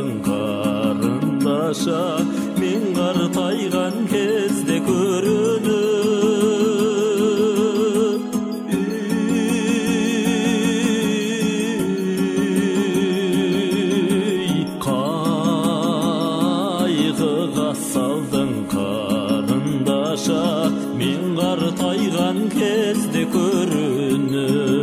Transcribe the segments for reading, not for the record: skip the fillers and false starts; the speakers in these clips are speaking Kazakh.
салдың қарындаша, мен қартайған кезде көрініп. Қайғыға салдың қарындаша, мен қартайған кезде көрініп.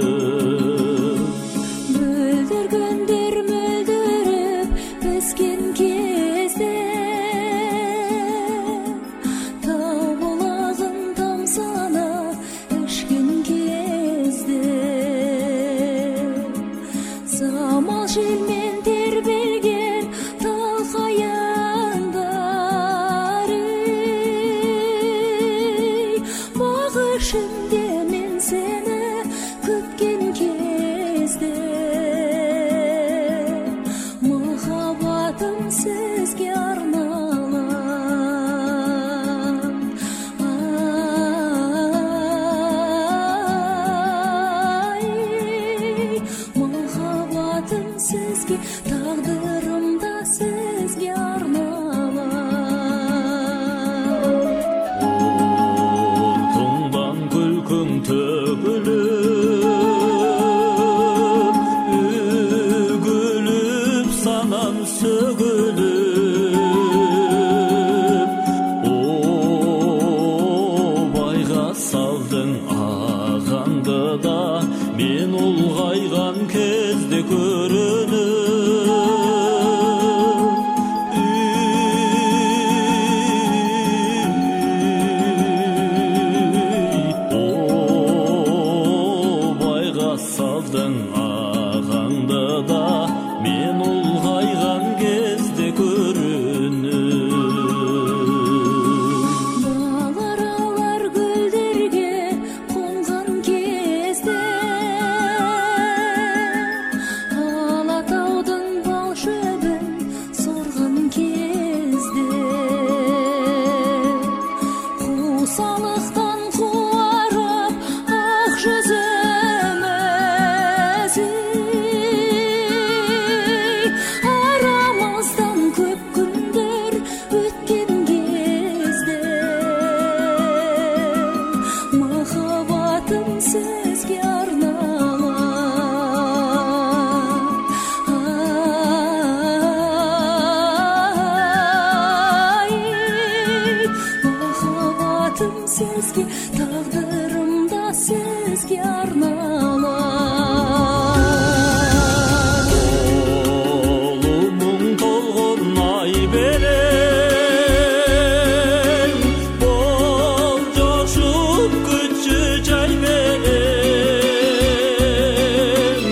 Самал желмен тербелген тал қаяндар, бағышымде мен сені күткен кезде, махаббатым сізге арналған. Махаббатым сізге, тағдырым да сізге арналған. Тұңдан күлкің төгіліп, үгіліп санам сөгіліп. Байға салдың ағаңды да, мен ұлғайған кезде көрініп. Байға салдың ағаңды да, мен ұлғайған кезде көрініп. Баларалар гүлдерге қонған кезде, Алатаудың бал шөбін сорған кезде, қусалықтан қуарып ақ жүзіміз, арамыздан көп күндер өткен кезде, махаббатым сізге арналған. Махаббатым сізге, тағдырым да сізге арналған. Мұң толғын ай берен, бол жошып күтші жай берен.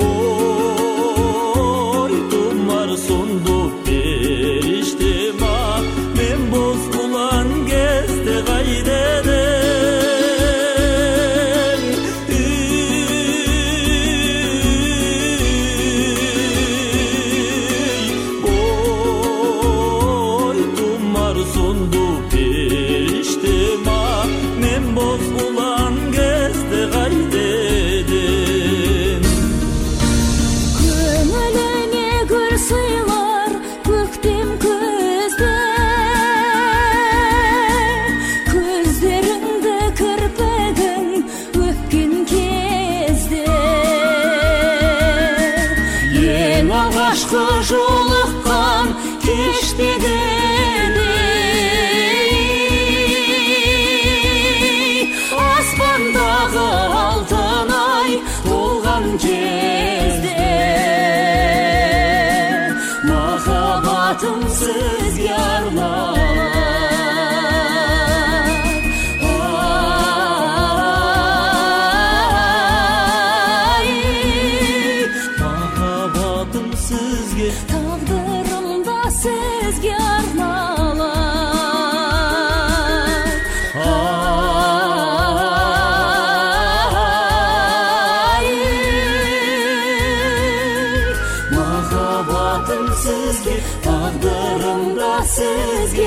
Бой тұмар сонды періштема, мен боз құлан кезде қайдеден. Бой тұмар сонды періштема, мен боз құлан кезде қайдеден. Көңіліңе гүл сыйлар көктем күзде, көздеріңді кірпігің өпкен кезде, ең алғашқы жолыққан кештегідей, аспандағы алтын ай толған кезде, махаббатым сізге арналған. Махаббатым сізге, Тағдырым да сізге арналған. махаббатым сізге, тағдырым да сізге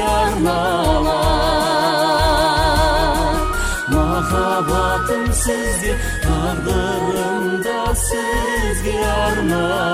арналған. Махаббатым сізге, тағдырым да сізге арналған.